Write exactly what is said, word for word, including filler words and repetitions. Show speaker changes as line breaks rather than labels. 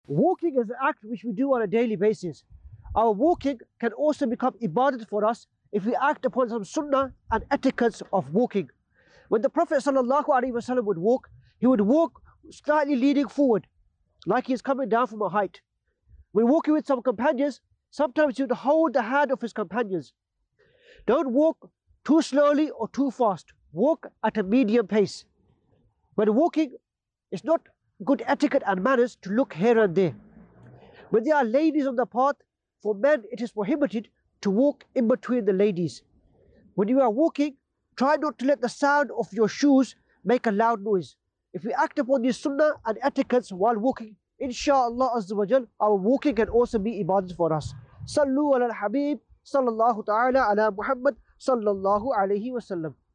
Walking is an act which we do on a daily basis. Our walking can also become ibadat for us if we act upon some sunnah and etiquettes of walking. When the Prophet ﷺ would walk, he would walk slightly leaning forward, like he is coming down from a height. When walking with some companions, sometimes he would hold the hand of his companions. Don't walk too slowly or too fast. Walk at a medium pace. When walking, it's not good etiquette and manners to look here and there. When there are ladies on the path, for men it is prohibited to walk in between the ladies. When you are walking, try not to let the sound of your shoes make a loud noise. If we act upon these sunnah and etiquettes while walking, inshaAllah Azza wa Jal, our walking can also be ibadat for us. Sallu ala al-Habib, sallallahu ta'ala ala Muhammad, sallallahu alayhi wa sallam.